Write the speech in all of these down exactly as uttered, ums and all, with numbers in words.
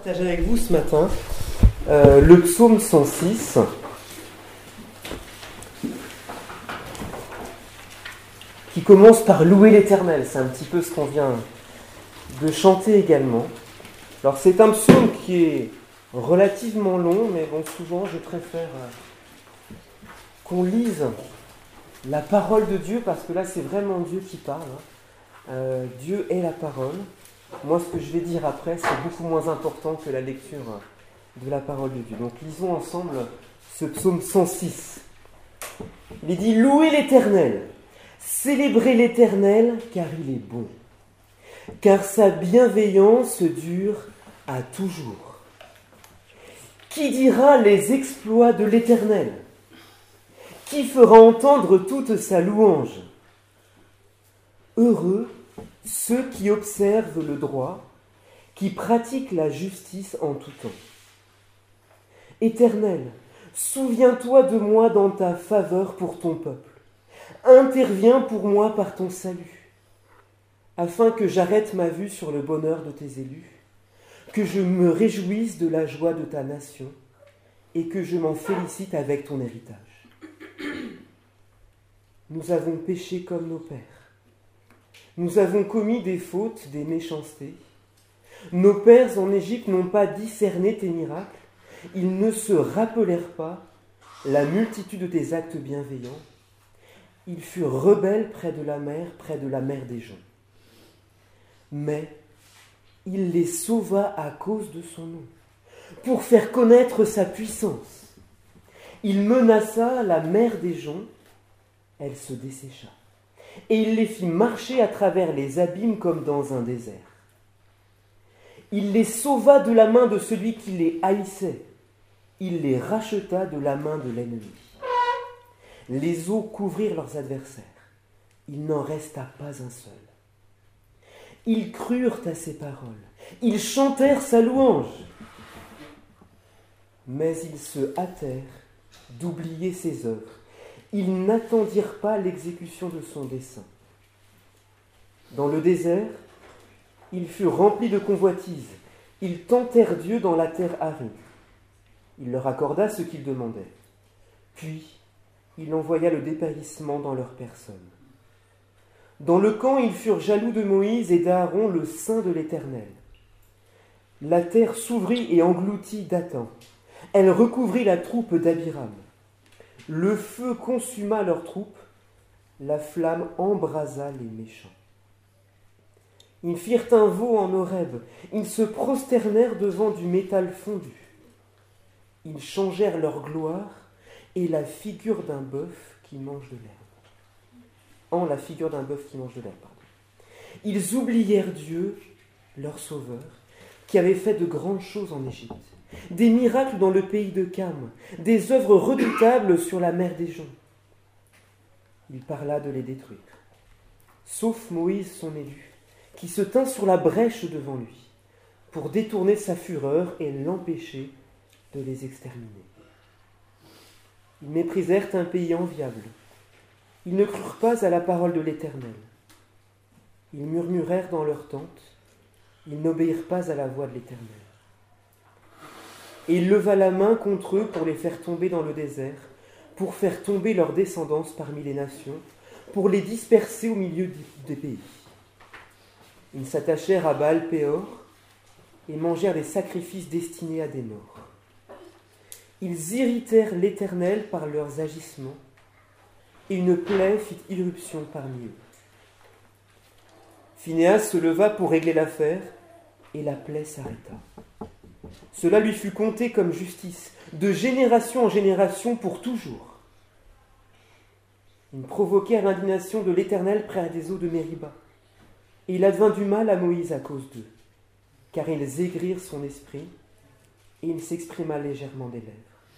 partager avec vous ce matin euh, le psaume cent six. Qui commence par louer l'Éternel. C'est un petit peu ce qu'on vient de chanter également. Alors c'est un psaume qui est relativement long, mais bon, souvent je préfère euh, qu'on lise la parole de Dieu, parce que là c'est vraiment Dieu qui parle. Hein. Euh, Dieu est la parole. Moi, ce que je vais dire après, c'est beaucoup moins important que la lecture de la parole de Dieu. Donc lisons ensemble ce psaume cent six. Il est dit « Louez l'Éternel, célébrez l'Éternel, car il est bon, car sa bienveillance dure à toujours. Qui dira les exploits de l'Éternel? Qui fera entendre toute sa louange? Heureux ceux qui observent le droit, qui pratiquent la justice en tout temps. Éternel, souviens-toi de moi dans ta faveur pour ton peuple. Interviens pour moi par ton salut, afin que j'arrête ma vue sur le bonheur de tes élus, que je me réjouisse de la joie de ta nation et que je m'en félicite avec ton héritage. Nous avons péché comme nos pères. Nous avons commis des fautes, des méchancetés. Nos pères en Égypte n'ont pas discerné tes miracles. Ils ne se rappelèrent pas la multitude de tes actes bienveillants. Ils furent rebelles près de la mer, près de la mer des gens. Mais il les sauva à cause de son nom, pour faire connaître sa puissance. Il menaça la mer des gens, elle se dessécha. Et il les fit marcher à travers les abîmes comme dans un désert. Il les sauva de la main de celui qui les haïssait. Il les racheta de la main de l'ennemi. Les eaux couvrirent leurs adversaires. Il n'en resta pas un seul. Ils crurent à ses paroles. Ils chantèrent sa louange. Mais ils se hâtèrent d'oublier ses œuvres. Ils n'attendirent pas l'exécution de son dessein. Dans le désert, ils furent remplis de convoitises. Ils tentèrent Dieu dans la terre aride. Il leur accorda ce qu'ils demandaient. Puis, il envoya le dépérissement dans leur personne. Dans le camp, ils furent jaloux de Moïse et d'Aaron, le saint de l'Éternel. La terre s'ouvrit et engloutit Dathan. Elle recouvrit la troupe d'Abiram. Le feu consuma leurs troupes, la flamme embrasa les méchants. Ils firent un veau en Horeb, ils se prosternèrent devant du métal fondu. Ils changèrent leur gloire et la figure d'un bœuf qui mange de l'herbe. En la figure d'un bœuf qui mange de l'herbe, pardon. Ils oublièrent Dieu, leur sauveur, qui avait fait de grandes choses en Égypte. Des miracles dans le pays de Cam, des œuvres redoutables sur la mer des gens. Il parla de les détruire, sauf Moïse son élu, qui se tint sur la brèche devant lui, pour détourner sa fureur et l'empêcher de les exterminer. Ils méprisèrent un pays enviable. Ils ne crurent pas à la parole de l'Éternel. Ils murmurèrent dans leurs tentes. Ils n'obéirent pas à la voix de l'Éternel. Et il leva la main contre eux pour les faire tomber dans le désert, pour faire tomber leur descendance parmi les nations, pour les disperser au milieu des pays. Ils s'attachèrent à Baal-Péor et mangèrent les sacrifices destinés à des morts. Ils irritèrent l'Éternel par leurs agissements, et une plaie fit irruption parmi eux. Phinehas se leva pour régler l'affaire, et la plaie s'arrêta. Cela lui fut compté comme justice, de génération en génération pour toujours. Ils provoquèrent l'indignation de l'Éternel près des eaux de Mériba, et il advint du mal à Moïse à cause d'eux, car ils aigrirent son esprit, et il s'exprima légèrement des lèvres.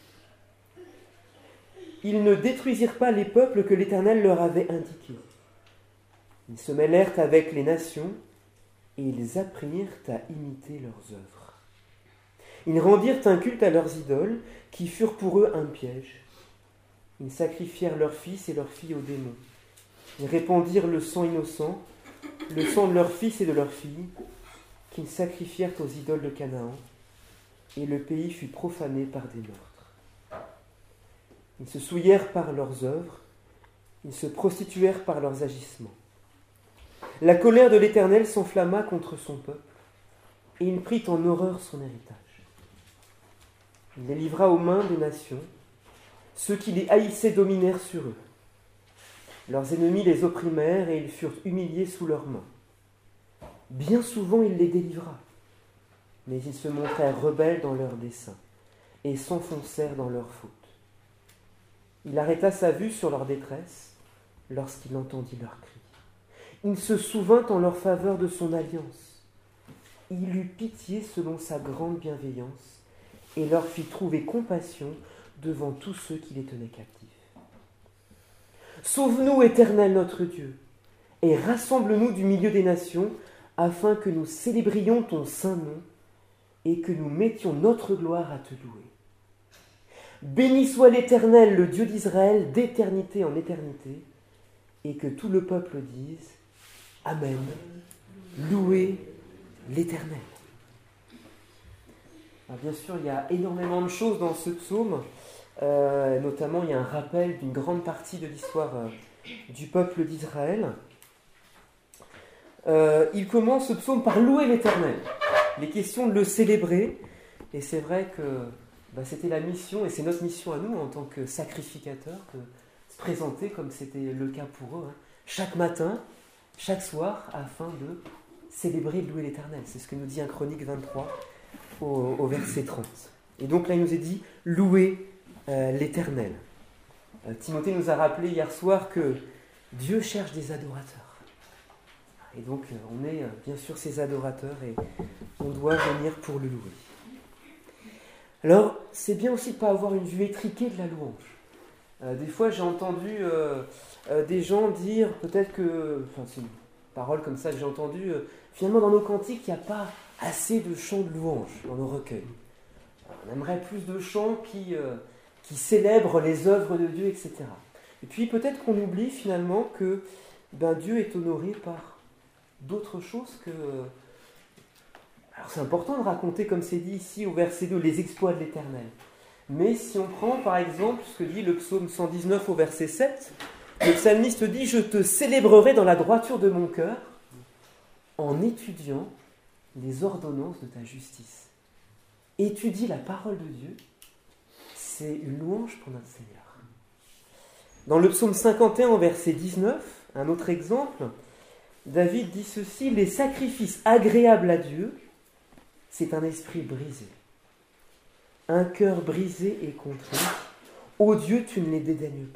Ils ne détruisirent pas les peuples que l'Éternel leur avait indiqués. Ils se mêlèrent avec les nations, et ils apprirent à imiter leurs œuvres. Ils rendirent un culte à leurs idoles, qui furent pour eux un piège. Ils sacrifièrent leurs fils et leurs filles aux démons. Ils répandirent le sang innocent, le sang de leurs fils et de leurs filles, qu'ils sacrifièrent aux idoles de Canaan, et le pays fut profané par des meurtres. Ils se souillèrent par leurs œuvres, ils se prostituèrent par leurs agissements. La colère de l'Éternel s'enflamma contre son peuple, et il prit en horreur son héritage. Il les livra aux mains des nations, ceux qui les haïssaient dominèrent sur eux. Leurs ennemis les opprimèrent, et ils furent humiliés sous leurs mains. Bien souvent il les délivra, mais ils se montrèrent rebelles dans leurs desseins, et s'enfoncèrent dans leurs fautes. Il arrêta sa vue sur leur détresse, lorsqu'il entendit leurs cris. Il se souvint en leur faveur de son alliance. Il eut pitié selon sa grande bienveillance, et leur fit trouver compassion devant tous ceux qui les tenaient captifs. Sauve-nous, Éternel notre Dieu, et rassemble-nous du milieu des nations, afin que nous célébrions ton saint nom, et que nous mettions notre gloire à te louer. Béni soit l'Éternel, le Dieu d'Israël, d'éternité en éternité, et que tout le peuple dise Amen. Louez l'Éternel. Alors bien sûr, il y a énormément de choses dans ce psaume. Euh, notamment, il y a un rappel d'une grande partie de l'histoire euh, du peuple d'Israël. Euh, il commence ce psaume par louer l'Éternel. Il est question de le célébrer. Et c'est vrai que bah, c'était la mission, et c'est notre mission à nous en tant que sacrificateurs, de se présenter comme c'était le cas pour eux, hein, chaque matin, chaque soir, afin de célébrer et de louer l'Éternel. C'est ce que nous dit un Chronique vingt-trois au, au verset trente. Et donc là, il nous est dit « louer euh, l'Éternel ». Euh, Timothée nous a rappelé hier soir que Dieu cherche des adorateurs. Et donc, euh, on est euh, bien sûr ses adorateurs et on doit venir pour le louer. Alors, c'est bien aussi de ne pas avoir une vue étriquée de la louange. Euh, des fois, j'ai entendu euh, euh, des gens dire, peut-être que, enfin, c'est une parole comme ça que j'ai entendue, euh, finalement, dans nos cantiques, il n'y a pas assez de chants de louange dans nos recueils. On aimerait plus de chants qui, euh, qui célèbrent les œuvres de Dieu, et cetera. Et puis, peut-être qu'on oublie finalement que ben, Dieu est honoré par d'autres choses que... Alors, c'est important de raconter, comme c'est dit ici au verset deux, les exploits de l'Éternel. Mais si on prend par exemple ce que dit le psaume cent dix-neuf au verset sept, le psalmiste dit « Je te célébrerai dans la droiture de mon cœur en étudiant les ordonnances de ta justice. » Étudier la parole de Dieu, c'est une louange pour notre Seigneur. Dans le psaume cinquante et un au verset dix-neuf, un autre exemple, David dit ceci « Les sacrifices agréables à Dieu, c'est un esprit brisé. Un cœur brisé et contrit. Ô Dieu, tu ne les dédaignes pas. »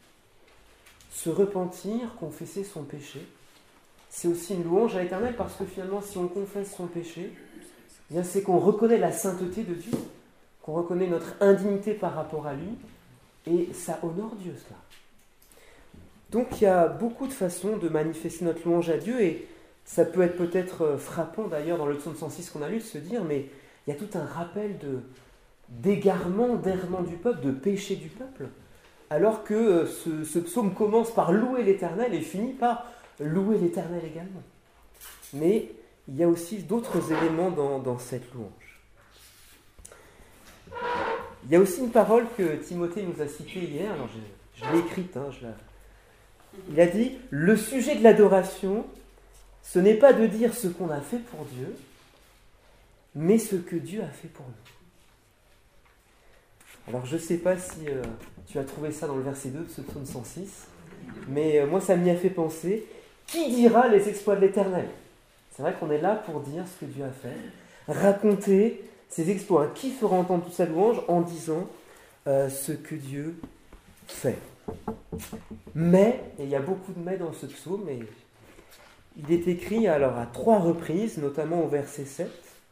Se repentir, confesser son péché, c'est aussi une louange à l'Éternel parce que finalement, si on confesse son péché, eh bien, c'est qu'on reconnaît la sainteté de Dieu, qu'on reconnaît notre indignité par rapport à lui, et ça honore Dieu, cela. Donc, il y a beaucoup de façons de manifester notre louange à Dieu, et ça peut être peut-être frappant d'ailleurs dans le psaume cent six qu'on a lu de se dire, mais il y a tout un rappel de, d'égarement, d'errement du peuple, de péché du peuple, alors que ce, ce psaume commence par louer l'Éternel et finit par louer l'Éternel également. Mais il y a aussi d'autres éléments dans, dans cette louange. Il y a aussi une parole que Timothée nous a citée hier, alors je, je l'ai écrite, hein, je la... il a dit « Le sujet de l'adoration, ce n'est pas de dire ce qu'on a fait pour Dieu, mais ce que Dieu a fait pour nous. » Alors je ne sais pas si euh, tu as trouvé ça dans le verset deux de ce psaume cent six, mais euh, moi ça m'y a fait penser. Qui dira les exploits de l'Éternel ? C'est vrai qu'on est là pour dire ce que Dieu a fait, raconter ses exploits. Qui fera entendre toute sa louange en disant euh, ce que Dieu fait ? Mais, et il y a beaucoup de mais dans ce psaume, et il est écrit alors à trois reprises, notamment au verset sept,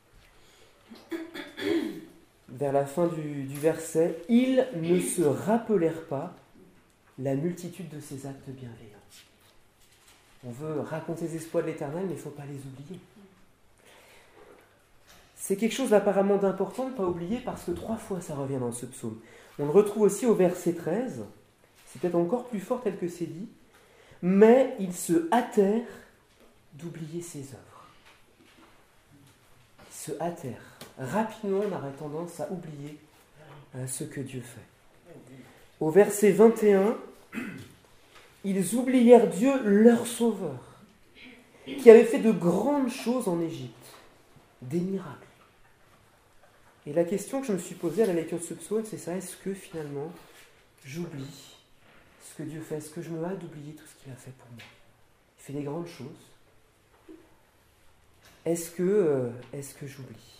vers la fin du, du verset, « Ils ne se rappelèrent pas la multitude de ses actes bienveillants. » On veut raconter les exploits de l'Éternel, mais il ne faut pas les oublier. C'est quelque chose d'apparemment d'important de ne pas oublier, parce que trois fois ça revient dans ce psaume. On le retrouve aussi au verset treize, c'est peut-être encore plus fort tel que c'est dit, « Mais ils se hâtèrent d'oublier ses œuvres. » se hâtèrent rapidement, on aurait tendance à oublier euh, ce que Dieu fait. Au verset vingt et un, ils oublièrent Dieu, leur sauveur, qui avait fait de grandes choses en Égypte, des miracles. Et la question que je me suis posée à la lecture de ce psaume, c'est ça, est-ce que finalement j'oublie ce que Dieu fait? Est-ce que je me hâte d'oublier tout ce qu'il a fait pour moi? Il fait des grandes choses. Est-ce que, euh, est-ce que j'oublie?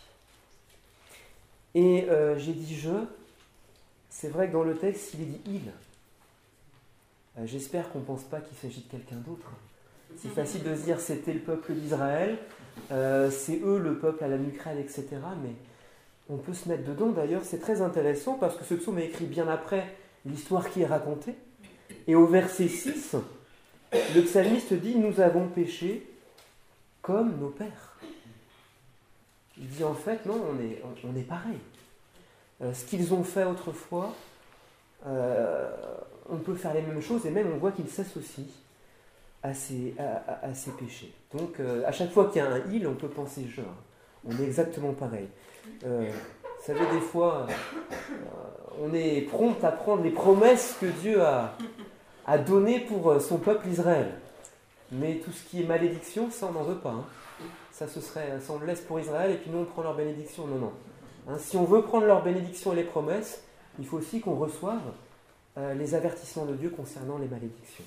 Et euh, j'ai dit « je », c'est vrai que dans le texte, il est dit « il ». Euh, j'espère qu'on ne pense pas qu'il s'agit de quelqu'un d'autre. C'est facile de se dire « c'était le peuple d'Israël euh, », c'est eux le peuple à la nuque raide, et cetera. Mais on peut se mettre dedans. D'ailleurs, c'est très intéressant parce que ce psaume est écrit bien après l'histoire qui est racontée. Et au verset six, le psalmiste dit « nous avons péché comme nos pères ». Il dit en fait, non, on est, on est pareil. Euh, ce qu'ils ont fait autrefois, euh, on peut faire les mêmes choses et même on voit qu'ils s'associent à ces, à, à, à ces péchés. Donc euh, à chaque fois qu'il y a un « il », on peut penser « je ». On est exactement pareil. Euh, vous savez, des fois, euh, on est prompt à prendre les promesses que Dieu a, a données pour son peuple Israël. Mais tout ce qui est malédiction, ça on n'en veut pas. Hein. Ça, ce serait, ça on le laisse pour Israël et puis nous on prend leur bénédiction. Non, non. Hein, si on veut prendre leur bénédiction et les promesses, il faut aussi qu'on reçoive euh, les avertissements de Dieu concernant les malédictions.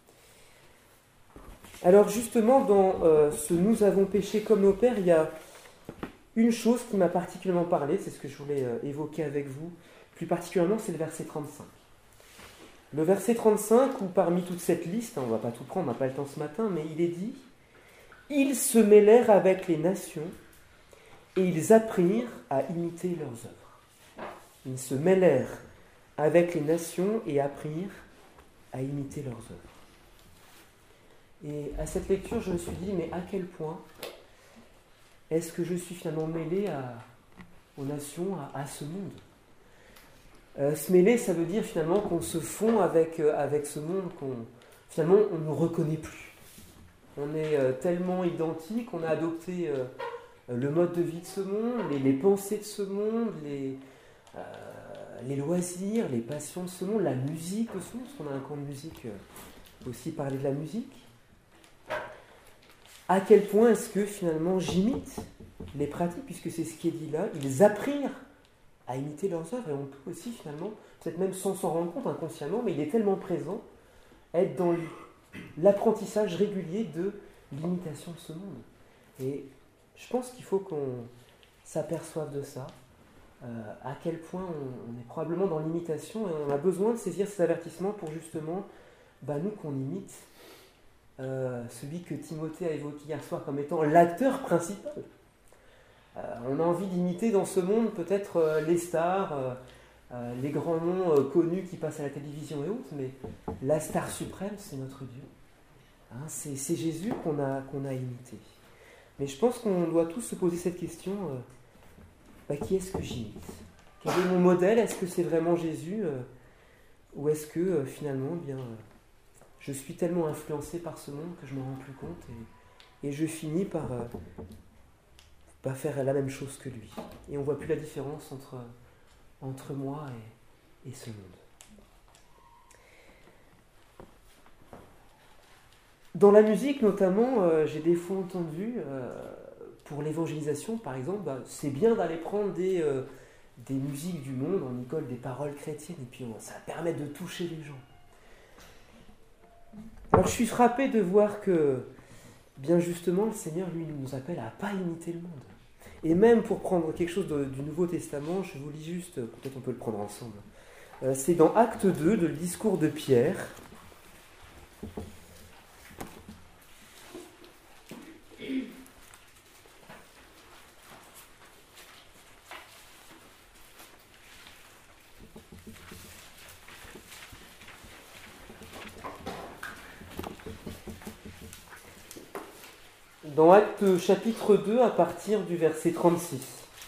Alors justement, dans euh, ce « nous avons péché comme nos pères », il y a une chose qui m'a particulièrement parlé, c'est ce que je voulais euh, évoquer avec vous, plus particulièrement, c'est le verset trente-cinq. Le verset trente-cinq, où parmi toute cette liste, hein, on ne va pas tout prendre, on n'a pas le temps ce matin, mais il est dit « Ils se mêlèrent avec les nations et ils apprirent à imiter leurs œuvres. » Ils se mêlèrent avec les nations et apprirent à imiter leurs œuvres. Et à cette lecture, je me suis dit, mais à quel point est-ce que je suis finalement mêlé à, aux nations, à, à ce monde? euh, Se mêler, ça veut dire finalement qu'on se fond avec, euh, avec ce monde, qu'on finalement on ne nous reconnaît plus. On est euh, tellement identiques, on a adopté euh, le mode de vie de ce monde, les, les pensées de ce monde, les, euh, les loisirs, les passions de ce monde, la musique aussi, parce qu'on a un camp de musique, euh, aussi parler de la musique. À quel point est-ce que finalement j'imite les pratiques, puisque c'est ce qui est dit là, ils apprirent à imiter leurs œuvres, et on peut aussi finalement, peut-être même sans s'en rendre compte inconsciemment, mais il est tellement présent, être dans l'apprentissage régulier de l'imitation de ce monde. Et je pense qu'il faut qu'on s'aperçoive de ça, euh, à quel point on, on est probablement dans l'imitation, et on a besoin de saisir ces avertissements pour justement, bah, nous qu'on imite, Euh, celui que Timothée a évoqué hier soir comme étant l'acteur principal. Euh, on a envie d'imiter dans ce monde peut-être euh, les stars, euh, euh, les grands noms euh, connus qui passent à la télévision et autres, mais la star suprême, c'est notre Dieu. Hein, c'est, c'est Jésus qu'on a, qu'on a imité. Mais je pense qu'on doit tous se poser cette question, euh, bah, qui est-ce que j'imite? Quel est mon modèle? Est-ce que c'est vraiment Jésus euh, ou est-ce que euh, finalement, bien... Euh, je suis tellement influencé par ce monde que je ne m'en rends plus compte et, et je finis par, euh, par faire la même chose que lui. Et on ne voit plus la différence entre, entre moi et, et ce monde. Dans la musique notamment, euh, j'ai des fois entendu, euh, pour l'évangélisation par exemple, bah, c'est bien d'aller prendre des, euh, des musiques du monde, on y colle des paroles chrétiennes et puis on, ça permet de toucher les gens. Alors je suis frappé de voir que, bien justement, le Seigneur, lui, nous appelle à ne pas imiter le monde. Et même pour prendre quelque chose de, du Nouveau Testament, je vous lis juste, peut-être on peut le prendre ensemble. Euh, c'est dans Acte deux, de le discours de Pierre. Dans Acte chapitre deux, à partir du verset trente-six.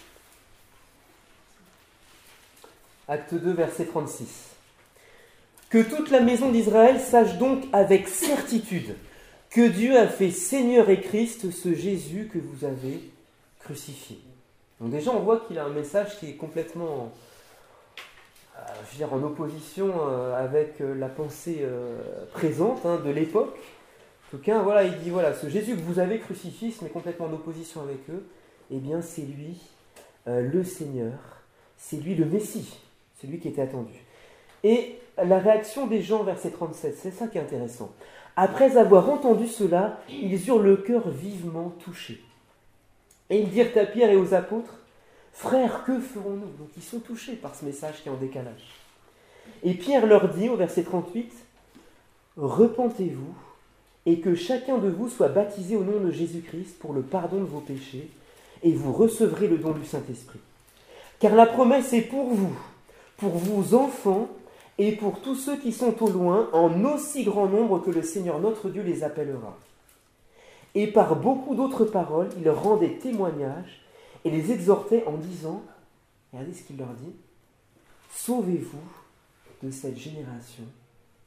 Acte deux, verset trente-six. Que toute la maison d'Israël sache donc avec certitude que Dieu a fait Seigneur et Christ ce Jésus que vous avez crucifié. Donc déjà, on voit qu'il a un message qui est complètement euh, je veux dire, en opposition euh, avec euh, la pensée euh, présente hein, de l'époque. En tout cas, voilà, il dit, voilà, ce Jésus que vous avez crucifié, ce n'est complètement en opposition avec eux, eh bien c'est lui euh, le Seigneur, c'est lui le Messie, c'est lui qui était attendu. Et la réaction des gens, verset trente-sept, c'est ça qui est intéressant. Après avoir entendu cela, ils eurent le cœur vivement touché. Et ils dirent à Pierre et aux apôtres, « Frères, que ferons-nous » Donc ils sont touchés par ce message qui est en décalage. Et Pierre leur dit au verset trente-huit, « Repentez-vous et que chacun de vous soit baptisé au nom de Jésus-Christ pour le pardon de vos péchés, et vous recevrez le don du Saint-Esprit. Car la promesse est pour vous, pour vos enfants, et pour tous ceux qui sont au loin, en aussi grand nombre que le Seigneur notre Dieu les appellera. » Et par beaucoup d'autres paroles, il leur rendait témoignage et les exhortait en disant, regardez ce qu'il leur dit, « Sauvez-vous de cette génération perverse. »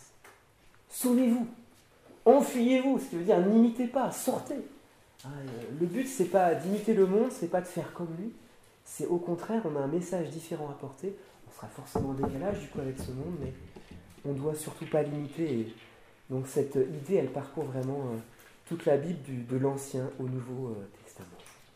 Sauvez-vous, enfuyez-vous, ce qui veut dire n'imitez pas, sortez. Le but, ce n'est pas d'imiter le monde, ce n'est pas de faire comme lui, c'est au contraire, on a un message différent à porter. On sera forcément en décalage du coup avec ce monde, mais on ne doit surtout pas l'imiter. Et donc cette idée, elle parcourt vraiment euh, toute la Bible du, de l'Ancien au Nouveau euh, Testament.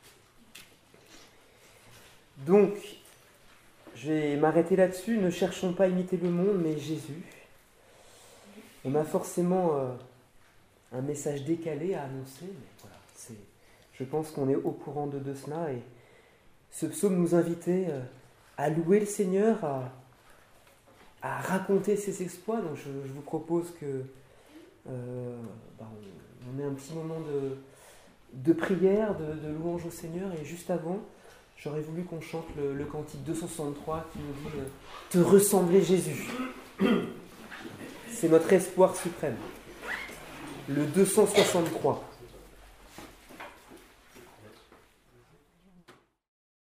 Donc, je vais m'arrêter là-dessus. Ne cherchons pas à imiter le monde, mais Jésus. On a forcément euh, un message décalé à annoncer, mais voilà, c'est, je pense qu'on est au courant de, de cela. Et ce psaume nous invitait euh, à louer le Seigneur, à, à raconter ses exploits. Donc je, je vous propose que euh, bah on, on ait un petit moment de, de prière, de, de louange au Seigneur. Et juste avant, j'aurais voulu qu'on chante le, le cantique deux cent soixante-trois qui nous dit euh, « Te ressembler Jésus ». C'est notre espoir suprême. Le deux cent soixante-trois.